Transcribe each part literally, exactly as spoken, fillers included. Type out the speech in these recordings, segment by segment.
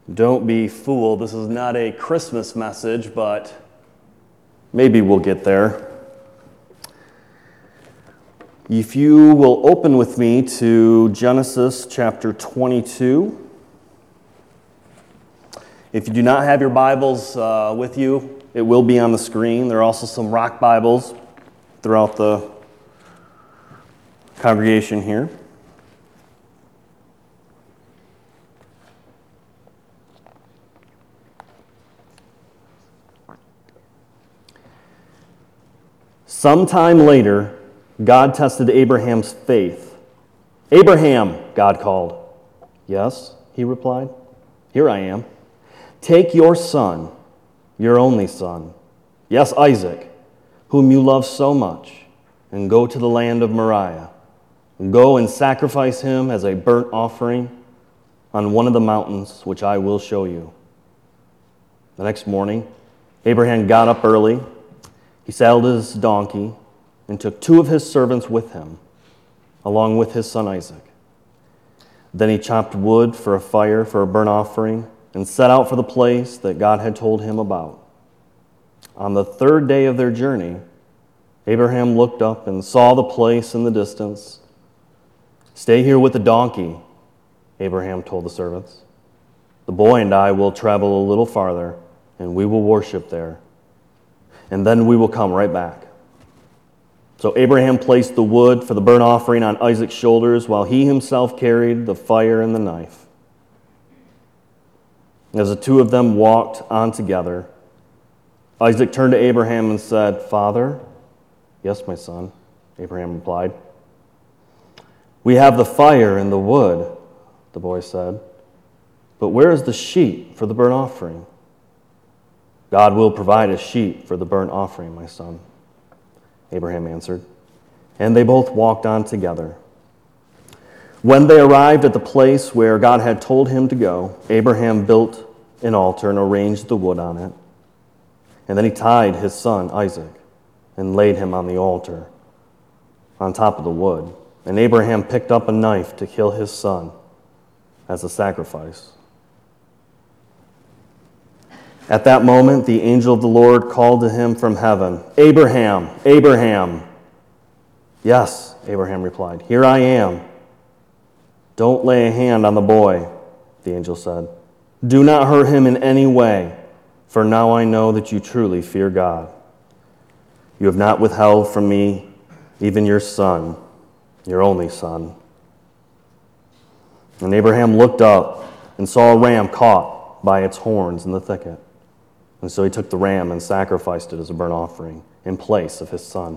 Don't be fooled. This is not a Christmas message, but maybe we'll get there. If you will open with me to Genesis chapter twenty-two. If you do not have your Bibles uh, with you, it will be on the screen. There are also some rock Bibles throughout the congregation here. Sometime later, God tested Abraham's faith. "Abraham," God called. "Yes," he replied. "Here I am." "Take your son, your only son, yes, Isaac, whom you love so much, and go to the land of Moriah. Go and sacrifice him as a burnt offering on one of the mountains which I will show you." The next morning, Abraham got up early. He saddled his donkey and took two of his servants with him, along with his son Isaac. Then he chopped wood for a fire for a burnt offering and set out for the place that God had told him about. On the third day of their journey, Abraham looked up and saw the place in the distance. "Stay here with the donkey," Abraham told the servants. "The boy and I will travel a little farther, and we will worship there. And then we will come right back." So Abraham placed the wood for the burnt offering on Isaac's shoulders, while he himself carried the fire and the knife. As the two of them walked on together, Isaac turned to Abraham and said, "Father?" "Yes, my son," Abraham replied. "We have the fire and the wood," the boy said. "But where is the sheep for the burnt offering?" "God will provide a sheep for the burnt offering, my son," Abraham answered. And they both walked on together. When they arrived at the place where God had told him to go, Abraham built an altar and arranged the wood on it. And then he tied his son Isaac and laid him on the altar on top of the wood. And Abraham picked up a knife to kill his son as a sacrifice. At that moment, the angel of the Lord called to him from heaven, "Abraham, Abraham." "Yes," Abraham replied, "here I am." "Don't lay a hand on the boy," the angel said. "Do not hurt him in any way, for now I know that you truly fear God. You have not withheld from me even your son, your only son." And Abraham looked up and saw a ram caught by its horns in the thicket. And so he took the ram and sacrificed it as a burnt offering in place of his son.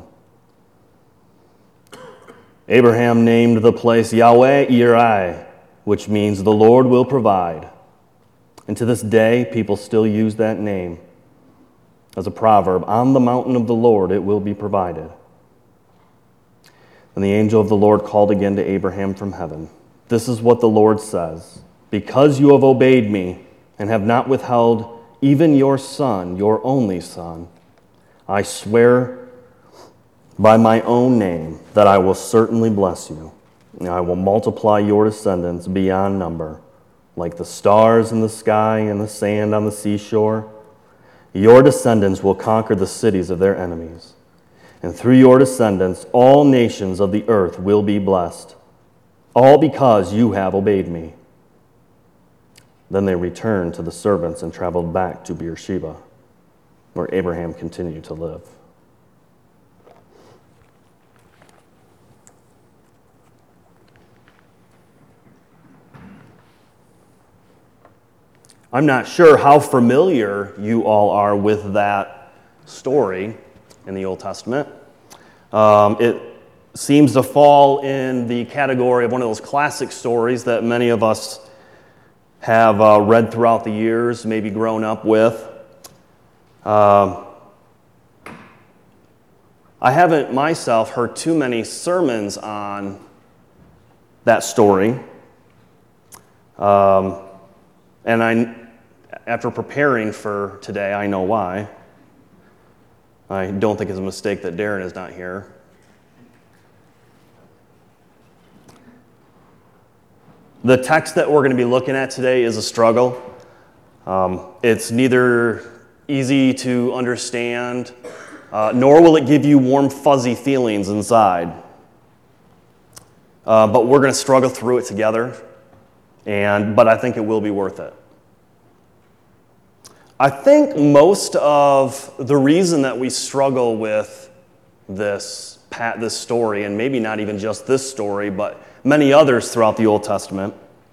Abraham named the place Yahweh Yireh, which means "the Lord will provide." And to this day, people still use that name as a proverb. On the mountain of the Lord it will be provided. And the angel of the Lord called again to Abraham from heaven. "This is what the Lord says. Because you have obeyed me and have not withheld even your son, your only son, I swear by my own name that I will certainly bless you. And I will multiply your descendants beyond number, like the stars in the sky and the sand on the seashore. Your descendants will conquer the cities of their enemies. And through your descendants, all nations of the earth will be blessed, all because you have obeyed me." Then they returned to the servants and traveled back to Beersheba, where Abraham continued to live. I'm not sure how familiar you all are with that story in the Old Testament. Um, it seems to fall in the category of one of those classic stories that many of us have uh, read throughout the years, maybe grown up with. Uh, I haven't myself heard too many sermons on that story. Um, and I, after preparing for today, I know why. I don't think it's a mistake that Darren is not here. The text that we're going to be looking at today is a struggle. Um, it's neither easy to understand, uh, nor will it give you warm, fuzzy feelings inside. Uh, but we're going to struggle through it together, and but I think it will be worth it. I think most of the reason that we struggle with this, this story, and maybe not even just this story, but many others throughout the Old Testament,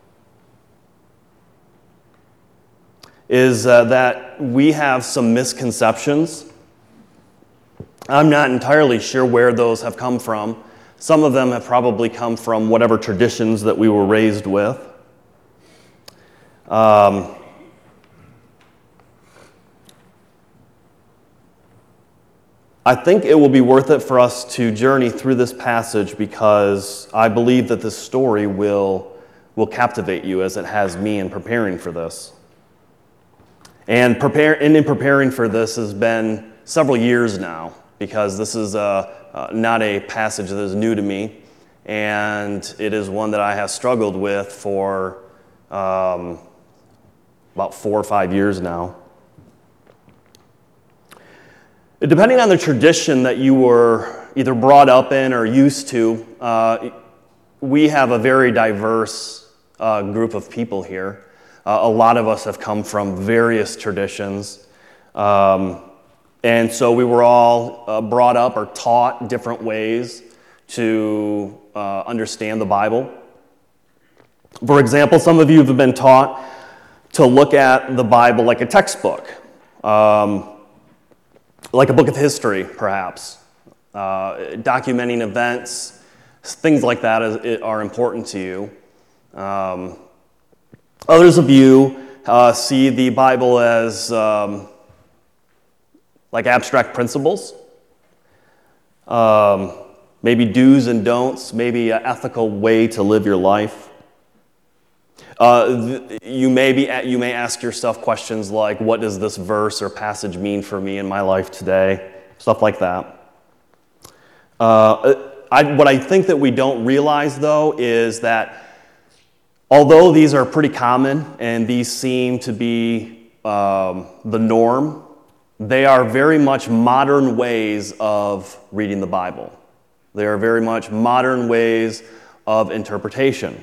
is uh, that we have some misconceptions. I'm not entirely sure where those have come from. Some of them have probably come from whatever traditions that we were raised with. Um, I think it will be worth it for us to journey through this passage because I believe that this story will, will captivate you as it has me in preparing for this. And, prepare, and in preparing for this has been several years now because this is a Uh, not a passage that is new to me, and it is one that I have struggled with for um, about four or five years now. Depending on the tradition that you were either brought up in or used to, uh, we have a very diverse uh, group of people here. Uh, a lot of us have come from various traditions. Um, And so we were all uh, brought up or taught different ways to uh, understand the Bible. For example, some of you have been taught to look at the Bible like a textbook, um, like a book of history, perhaps. Uh, documenting events, things like that is, are important to you. Um, others of you uh, see the Bible as um, like abstract principles, um, maybe do's and don'ts, maybe an ethical way to live your life. Uh, th- you may be you may ask yourself questions like, what does this verse or passage mean for me in my life today? Stuff like that. Uh, I, what I think that we don't realize, though, is that although these are pretty common and these seem to be um, the norm, they are very much modern ways of reading the Bible. They are very much modern ways of interpretation.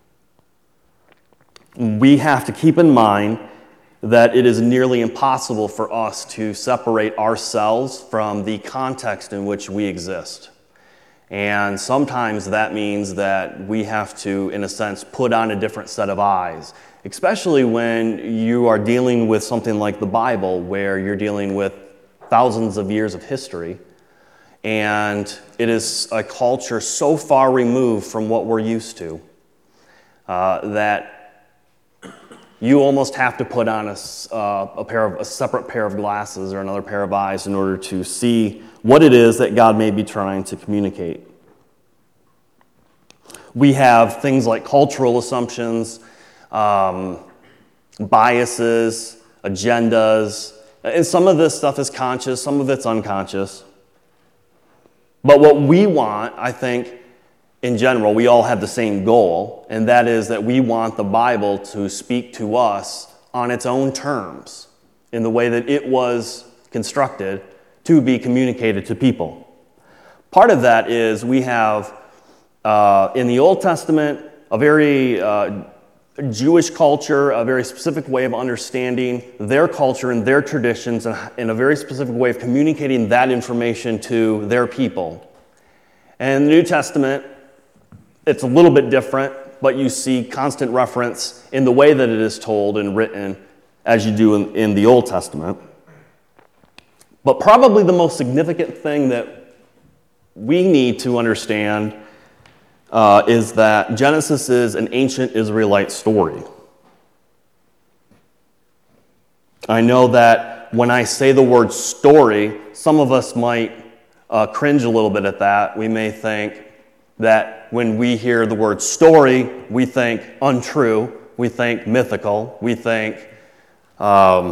We have to keep in mind that it is nearly impossible for us to separate ourselves from the context in which we exist. And sometimes that means that we have to, in a sense, put on a different set of eyes, especially when you are dealing with something like the Bible, where you're dealing with thousands of years of history, and it is a culture so far removed from what we're used to uh, that you almost have to put on a, uh, a pair of a separate pair of glasses or another pair of eyes in order to see what it is that God may be trying to communicate. We have things like cultural assumptions, um, biases, agendas, and some of this stuff is conscious, some of it's unconscious. But what we want, I think, in general, we all have the same goal, and that is that we want the Bible to speak to us on its own terms, in the way that it was constructed to be communicated to people. Part of that is we have, uh, in the Old Testament, a very uh, Jewish culture, a very specific way of understanding their culture and their traditions, and, and a very specific way of communicating that information to their people. And in the New Testament, it's a little bit different, but you see constant reference in the way that it is told and written as you do in, in the Old Testament. But probably the most significant thing that we need to understand uh, is that Genesis is an ancient Israelite story. I know that when I say the word story, some of us might uh, cringe a little bit at that. We may think that when we hear the word story, we think untrue, we think mythical, we think um,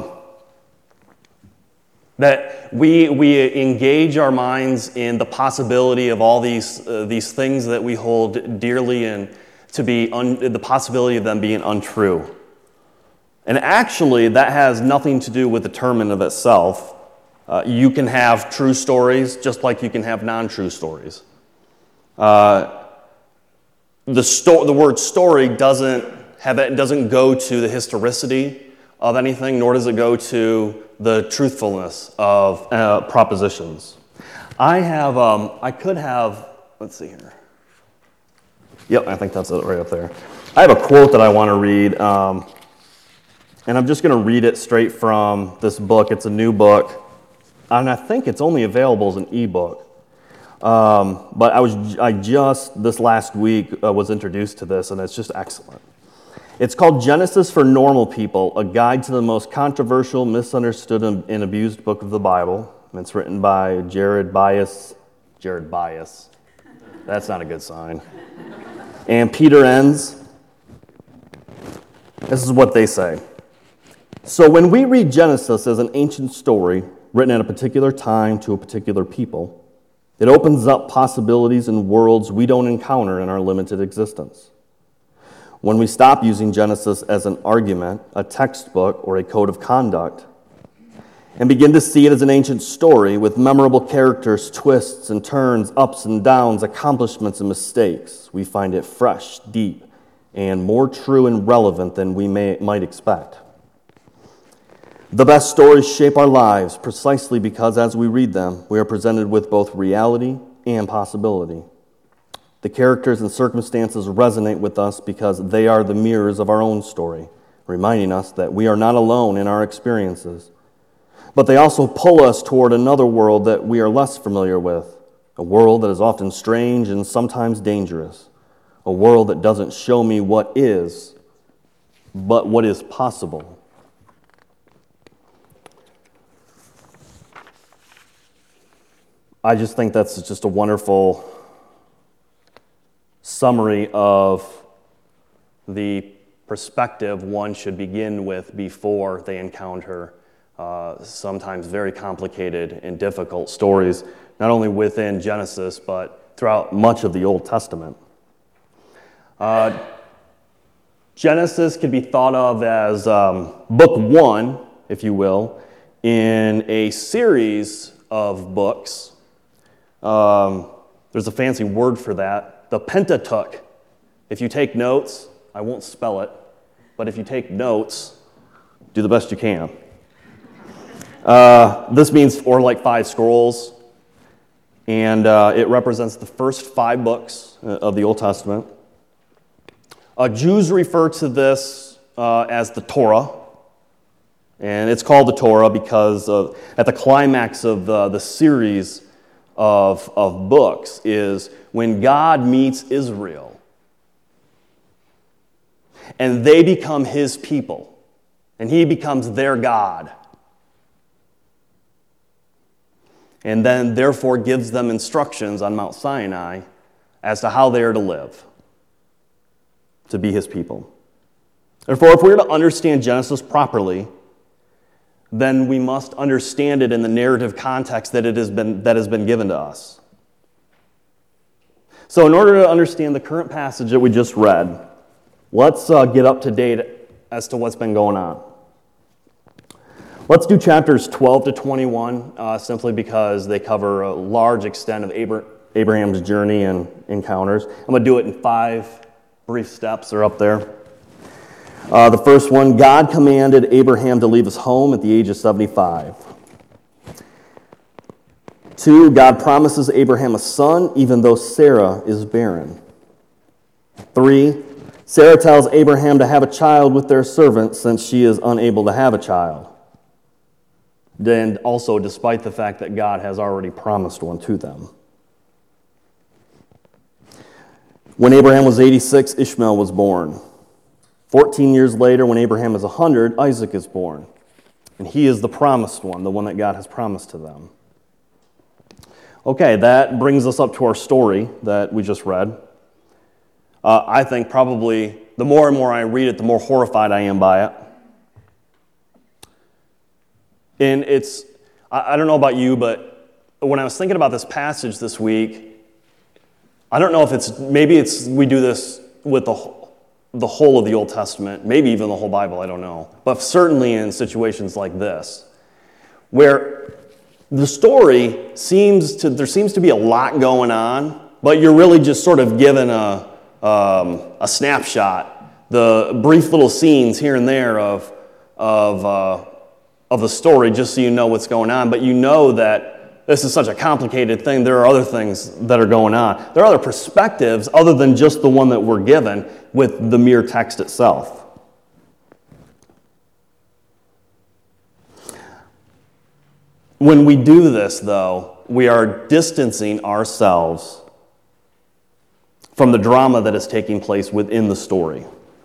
that we we engage our minds in the possibility of all these uh, these things that we hold dearly and to be un, the possibility of them being untrue. And actually, that has nothing to do with the term in of itself. Uh, you can have true stories just like you can have non-true stories. Uh, the, sto- the word story doesn't have it doesn't go to the historicity of anything, nor does it go to the truthfulness of uh, propositions. I have, um, I could have, let's see here. Yep, I think that's it right up there. I have a quote that I want to read, um, and I'm just going to read it straight from this book. It's a new book, and I think it's only available as an ebook. Um, but I was, I just, this last week, uh, was introduced to this, and it's just excellent. It's called Genesis for Normal People, a guide to the most controversial, misunderstood, and abused book of the Bible. And it's written by Jared Bias. Jared Bias. That's not a good sign. And Peter Enns. This is what they say. So when we read Genesis as an ancient story written at a particular time to a particular people, it opens up possibilities and worlds we don't encounter in our limited existence. When we stop using Genesis as an argument, a textbook, or a code of conduct, and begin to see it as an ancient story with memorable characters, twists and turns, ups and downs, accomplishments and mistakes, we find it fresh, deep, and more true and relevant than we may, might expect. The best stories shape our lives precisely because as we read them, we are presented with both reality and possibility. The characters and circumstances resonate with us because they are the mirrors of our own story, reminding us that we are not alone in our experiences. But they also pull us toward another world that we are less familiar with, a world that is often strange and sometimes dangerous, a world that doesn't show me what is, but what is possible. I just think that's just a wonderful summary of the perspective one should begin with before they encounter uh, sometimes very complicated and difficult stories, not only within Genesis, but throughout much of the Old Testament. Uh, Genesis can be thought of as um, book one, if you will, in a series of books. Um, there's a fancy word for that, the Pentateuch. If you take notes, I won't spell it, but if you take notes, do the best you can. Uh, this means, or like five scrolls, and uh, it represents the first five books of the Old Testament. Uh, Jews refer to this uh, as the Torah, and it's called the Torah because of, at the climax of the, the series of, of books is when God meets Israel, and they become his people, and he becomes their God, and then therefore gives them instructions on Mount Sinai as to how they are to live, to be his people. Therefore, if we're to understand Genesis properly, then we must understand it in the narrative context that it has been that has been given to us. So in order to understand the current passage that we just read, let's uh, get up to date as to what's been going on. Let's do chapters twelve to twenty-one, uh, simply because they cover a large extent of Abra- Abraham's journey and encounters. I'm going to do it in five brief steps. They're up there. Uh, the first one, God commanded Abraham to leave his home at the age of seventy-five. Two, God promises Abraham a son even though Sarah is barren. Three, Sarah tells Abraham to have a child with their servant since she is unable to have a child. And also despite the fact that God has already promised one to them. When Abraham was eighty-six, Ishmael was born. Fourteen years later, when Abraham is one hundred, Isaac is born. And he is the promised one, the one that God has promised to them. Okay, that brings us up to our story that we just read. Uh, I think probably the more and more I read it, the more horrified I am by it. And it's, I, I don't know about you, but when I was thinking about this passage this week, I don't know if it's, maybe it's, we do this with the the whole of the Old Testament, maybe even the whole Bible, I don't know, but certainly in situations like this, where the story seems to, there seems to be a lot going on, but you're really just sort of given a, um, a snapshot, the brief little scenes here and there of, of, uh, of the story, just so you know what's going on, but you know that this is such a complicated thing. There are other things that are going on. There are other perspectives other than just the one that we're given with the mere text itself. When we do this, though, we are distancing ourselves from the drama that is taking place within the story.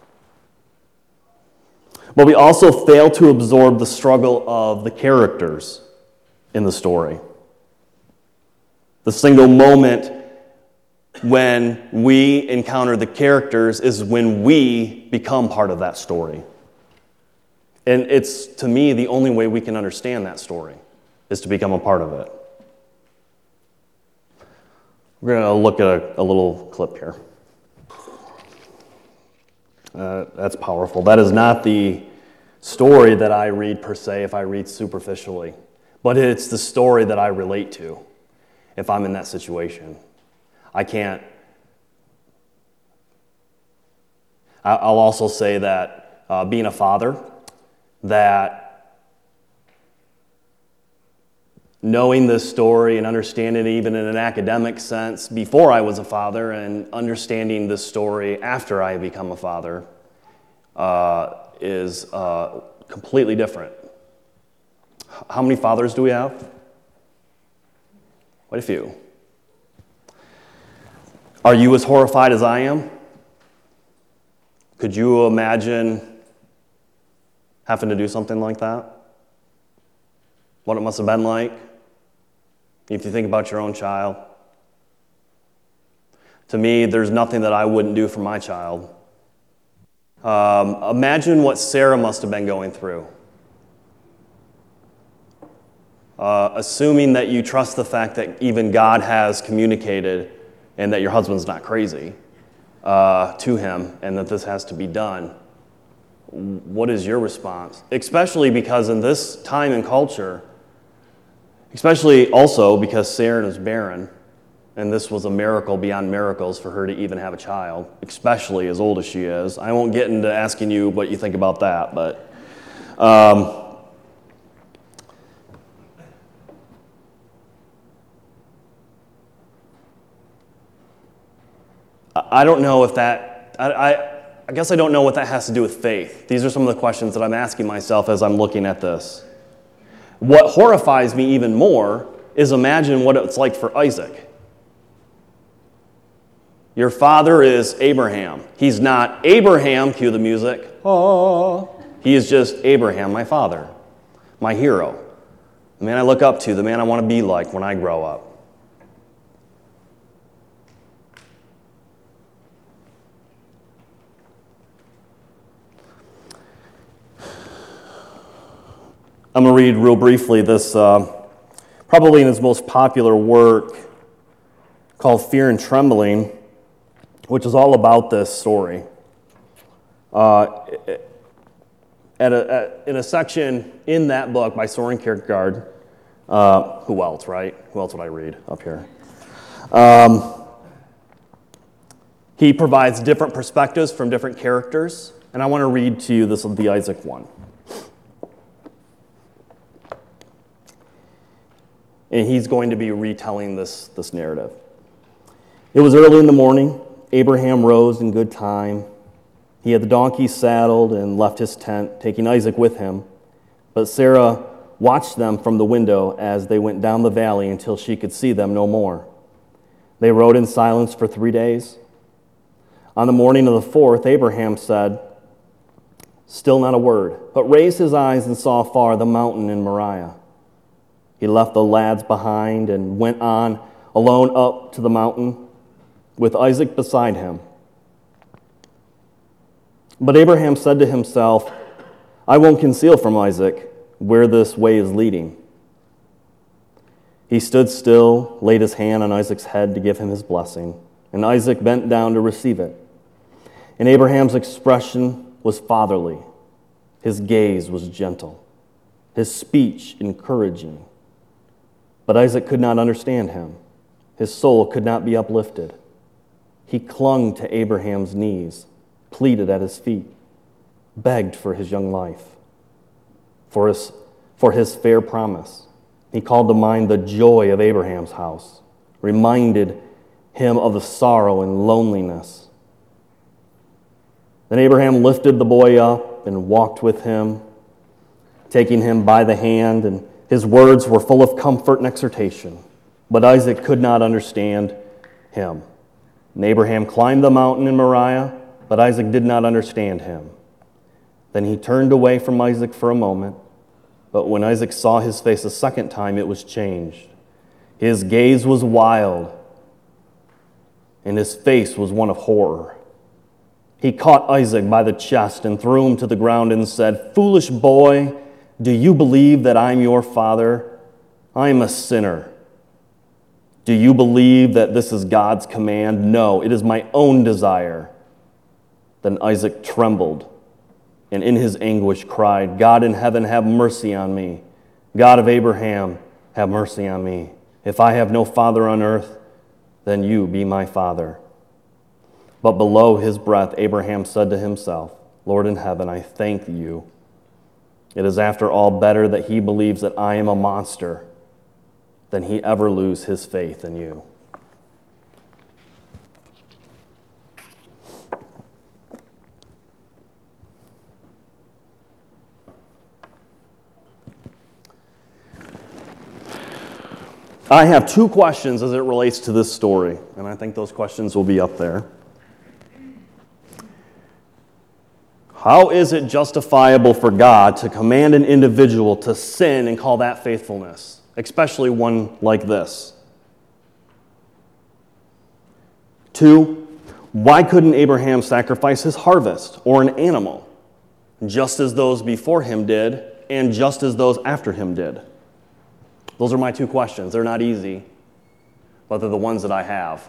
But we also fail to absorb the struggle of the characters in the story. The single moment when we encounter the characters is when we become part of that story. And it's, to me, the only way we can understand that story is to become a part of it. We're going to look at a, a little clip here. Uh, that's powerful. That is not the story that I read per se if I read superficially, but it's the story that I relate to. If I'm in that situation, I can't. I'll also say that uh, being a father, that knowing this story and understanding it even in an academic sense before I was a father and understanding this story after I become a father uh, is uh, completely different. How many fathers do we have? Quite a few. Are you as horrified as I am? Could you imagine having to do something like that? What it must have been like? If you think about your own child. To me, there's nothing that I wouldn't do for my child. Um, imagine what Sarah must have been going through. Uh, assuming that you trust the fact that even God has communicated and that your husband's not crazy uh, to him and that this has to be done, what is your response? Especially because in this time and culture, especially also because Sarah is barren, and this was a miracle beyond miracles for her to even have a child, especially as old as she is. I won't get into asking you what you think about that, but... Um, I don't know if that, I, I, I guess I don't know what that has to do with faith. These are some of the questions that I'm asking myself as I'm looking at this. What horrifies me even more is imagine what it's like for Isaac. Your father is Abraham. He's not Abraham, cue the music. Oh. He is just Abraham, my father, my hero, the man I look up to, the man I want to be like when I grow up. I'm going to read real briefly this, uh, probably in his most popular work called Fear and Trembling, which is all about this story. Uh, at a, at, in a section in that book by Soren Kierkegaard, uh, who else, right? Who else would I read up here? Um, he provides different perspectives from different characters, and I want to read to you this the Isaac one. And he's going to be retelling this, this narrative. It was early in the morning. Abraham rose in good time. He had the donkey saddled and left his tent, taking Isaac with him. But Sarah watched them from the window as they went down the valley until she could see them no more. They rode in silence for three days. On the morning of the fourth, Abraham said, "Still not a word," but raised his eyes and saw afar the mountain in Moriah. He left the lads behind and went on alone up to the mountain with Isaac beside him. But Abraham said to himself, "I won't conceal from Isaac where this way is leading." He stood still, laid his hand on Isaac's head to give him his blessing, and Isaac bent down to receive it. And Abraham's expression was fatherly. His gaze was gentle. His speech encouraging. But Isaac could not understand him. His soul could not be uplifted. He clung to Abraham's knees, pleaded at his feet, begged for his young life, for his, for his fair promise. He called to mind the joy of Abraham's house, reminded him of the sorrow and loneliness. Then Abraham lifted the boy up and walked with him, taking him by the hand, and his words were full of comfort and exhortation. But Isaac could not understand him. And Abraham climbed the mountain in Moriah, but Isaac did not understand him. Then he turned away from Isaac for a moment, but when Isaac saw his face a second time, it was changed. His gaze was wild, and his face was one of horror. He caught Isaac by the chest and threw him to the ground and said, "Foolish boy, do you believe that I am your father? I am a sinner. Do you believe that this is God's command? No, it is my own desire." Then Isaac trembled, and in his anguish cried, "God in heaven, have mercy on me. God of Abraham, have mercy on me. If I have no father on earth, then you be my father." But below his breath, Abraham said to himself, "Lord in heaven, I thank you. It is after all better that he believes that I am a monster than he ever lose his faith in you." I have two questions as it relates to this story, and I think those questions will be up there. How is it justifiable for God to command an individual to sin and call that faithfulness, especially one like this? Two, why couldn't Abraham sacrifice his harvest or an animal, just as those before him did and just as those after him did? Those are my two questions. They're not easy, but they're the ones that I have.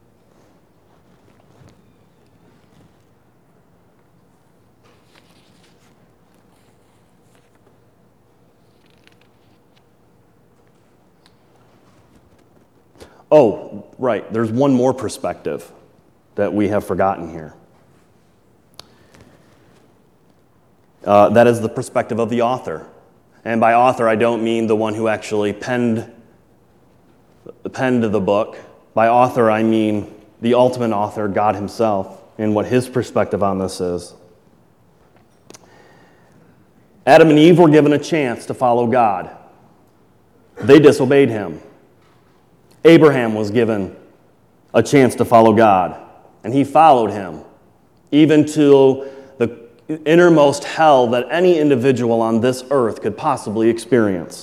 Oh, right, there's one more perspective that we have forgotten here. Uh, that is the perspective of the author. And by author, I don't mean the one who actually penned, penned the book. By author, I mean the ultimate author, God himself, and what his perspective on this is. Adam and Eve were given a chance to follow God. They disobeyed him. Abraham was given a chance to follow God, and he followed him, even to the innermost hell that any individual on this earth could possibly experience.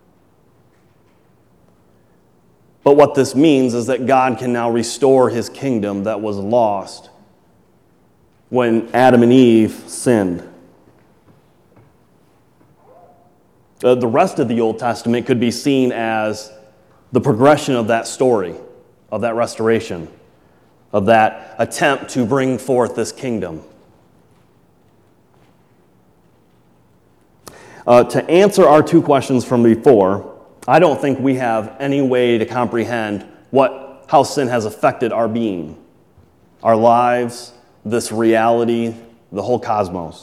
But what this means is that God can now restore his kingdom that was lost when Adam and Eve sinned. Uh, the rest of the Old Testament could be seen as the progression of that story, of that restoration, of that attempt to bring forth this kingdom. Uh, to answer our two questions from before, I don't think we have any way to comprehend what how sin has affected our being, our lives, this reality, the whole cosmos.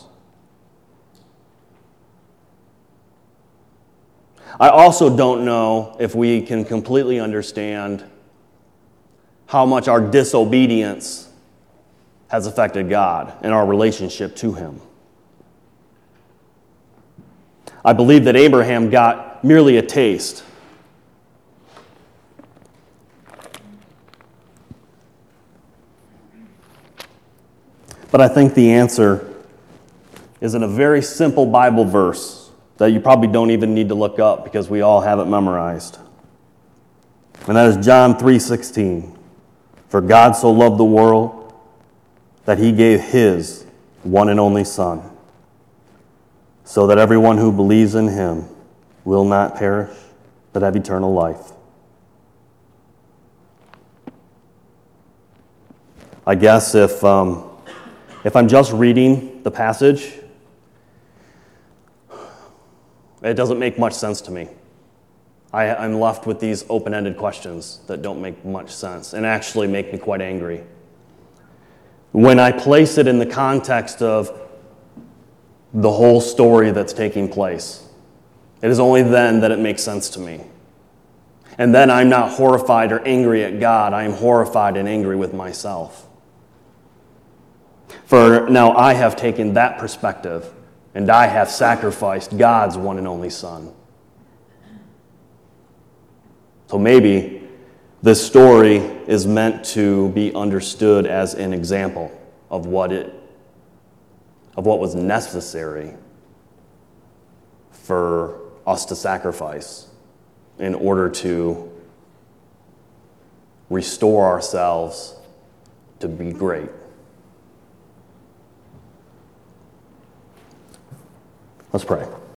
I also don't know if we can completely understand how much our disobedience has affected God and our relationship to him. I believe that Abraham got merely a taste. But I think the answer is in a very simple Bible verse that you probably don't even need to look up because we all have it memorized. And that is John three sixteen. For God so loved the world that he gave his one and only Son, so that everyone who believes in him will not perish, but have eternal life. I guess if um, If I'm just reading the passage, it doesn't make much sense to me. I, I'm left with these open-ended questions that don't make much sense and actually make me quite angry. When I place it in the context of the whole story that's taking place, it is only then that it makes sense to me. And then I'm not horrified or angry at God. I am horrified and angry with myself. For now I have taken that perspective, and I have sacrificed God's one and only Son. So maybe this story is meant to be understood as an example of what it, of what was necessary for us to sacrifice in order to restore ourselves to be great. Let's pray.